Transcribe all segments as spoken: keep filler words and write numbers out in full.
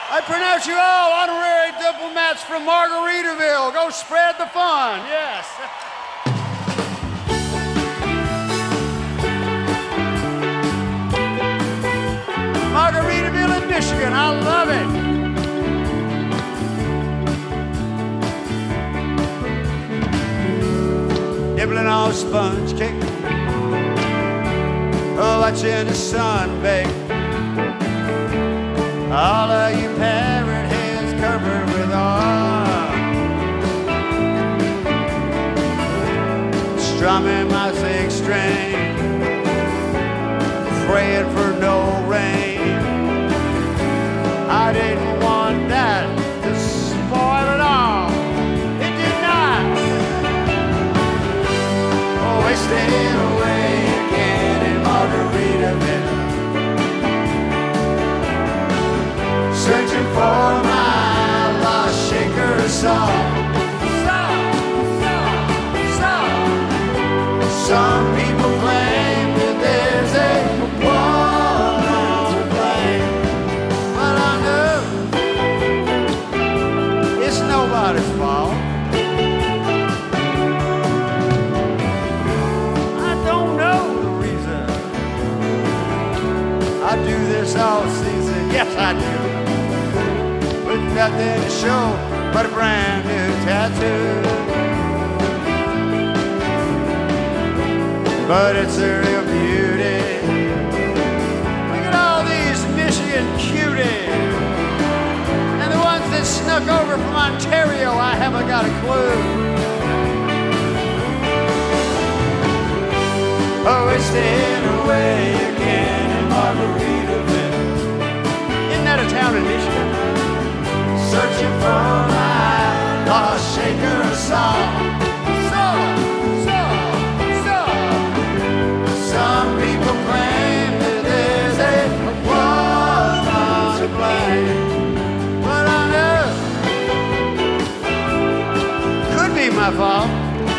I pronounce you all honorary diplomats from Margaritaville. Go spread the fun, yes. Margaritaville in Michigan, I love it. Nibbling on sponge cake, oh, watching the sun bake. All of you parrot heads covered with oil, strumming my six string, praying for no rain. I didn't want that to spoil it all. It did not. Oh, we stayed away again in Margaritaville, searching for my lost shaker song. Song, song, song. Some people claim that there's a woman to blame, but I know it's nobody's fault. I don't know the reason I do this all season. Yes, I do. With nothing to show but a brand new tattoo. But it's a real beauty. Look at all these Michigan cuties. And the ones that snuck over from Ontario, I haven't got a clue. Oh, we're staying away again in Margaritaville. Isn't that a town in Michigan? Searching for my lost shaker song. Song, song, song. Some people claim that there's a woman to blame, but I know could be my fault.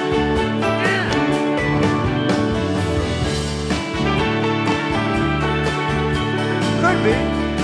Could be.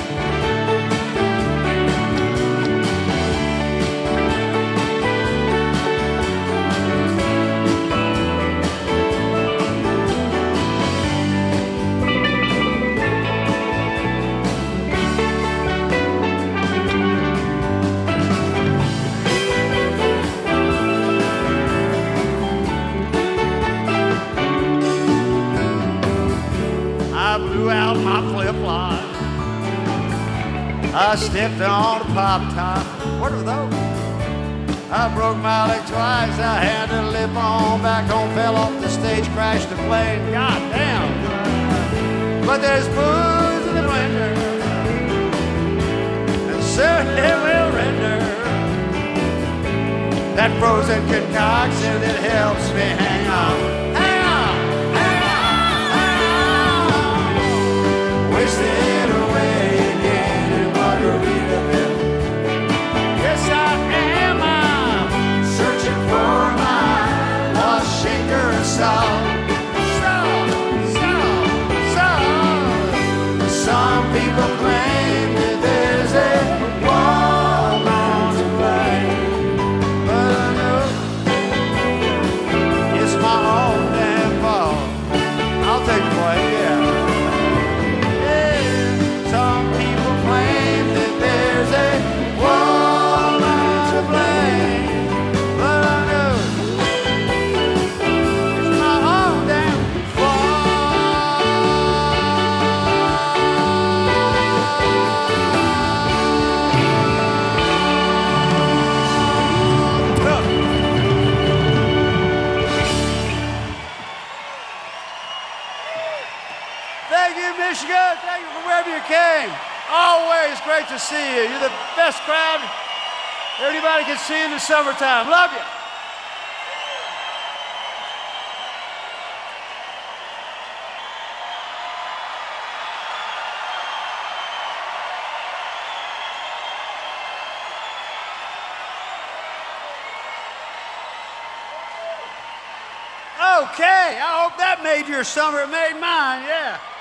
I blew out my flip-flop. I stepped on a pop-top. What are those? I broke my leg twice. I had to limp on back home, fell off the stage, crashed the plane. God damn. But there's booze in the blender, and soon it will render that frozen concoction that helps me hang on. Hang on, hang on, hang on. Wasted away again in Margaritaville. Yes, I am. I'm searching for my lost shaker song. Song, song, song. Some people claim that there's a woman to blame, but I know it's my own damn fault. I'll take the blame, yeah. Yeah. Some people claim that there's a woman to blame, but I know it's my own damn fault. Thank you, Michigan. Thank you from wherever you came. Always great to see you. You're the best crowd anybody can see in the summertime. Love you. Okay, I hope that made your summer. It made mine, yeah.